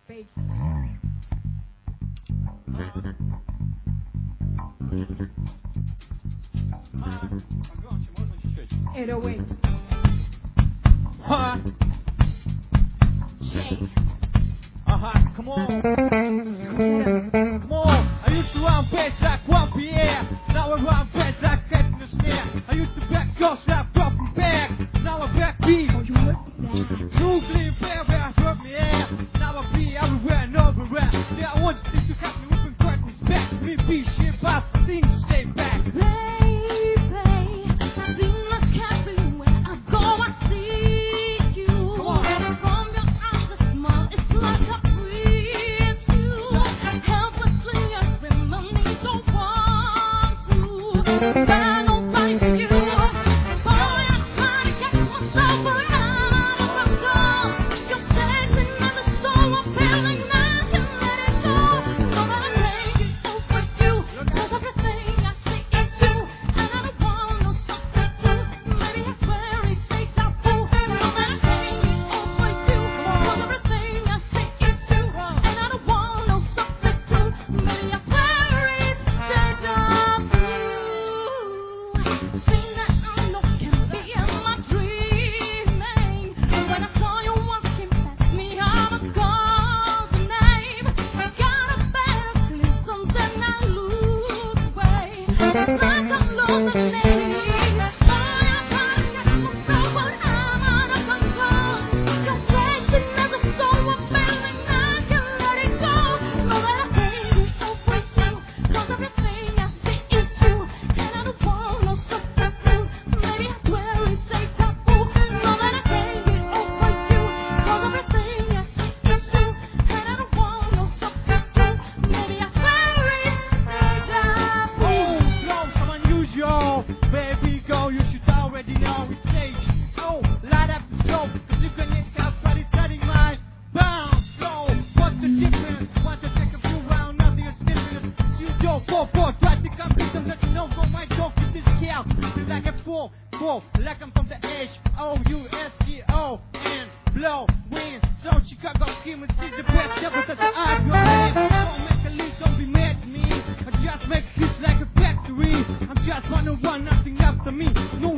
bass. 808. Huh? J. Come on. Come on. I used to run bass like 1 p.m. Now I run bass like getting a snare. I used to back girls like dropping back. Now I back beat. Oh, you heard that? Brooklyn, baby, I heard me air. Now I be everywhere and everywhere. Yeah, I want you to catch me with curtains back. Me be shit, but things stay back. Like I'm from the H-O-U-S-T-O and blow, win, so Chicago schemers is the best ever that I've been. Don't make a leap, don't be mad at me. I just make hits like a factory. I'm just 101, nothing after me. No